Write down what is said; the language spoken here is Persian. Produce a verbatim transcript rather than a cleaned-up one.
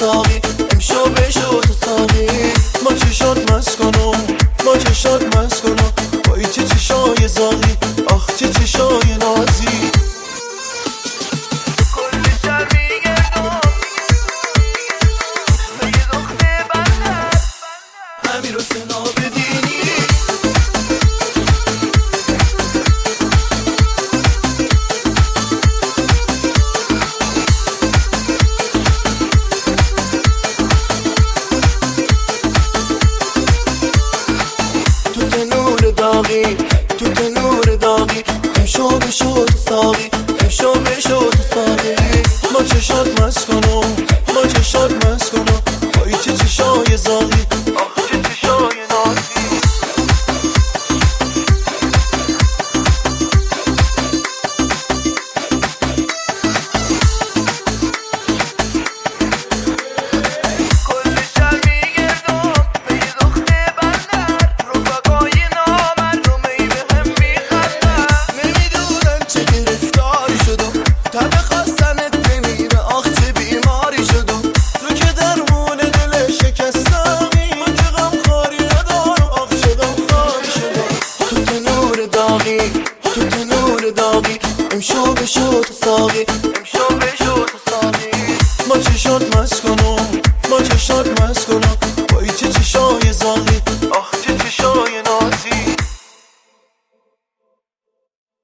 ساقی، امشو بشو تو ساقی. ما چشات مست کنم، ما چشات مست کنم، وای چه چشای زاغی، آخ چه چشای نازی. امیر حسین آبدینی تو تنور داغی، تو تنور داغی، امشو بشو تو ساقی، امشو بشو تو ساقی. ما چشات مست کنم، ما چشات مست کنم، وای چه چشای زاغی، آخ چه چشای نازی. تو تنور داغی، امشو بشو تو ساقی، امشو بشو تو ساقی. ما چشات مست کنم، ما چشات مست کنم،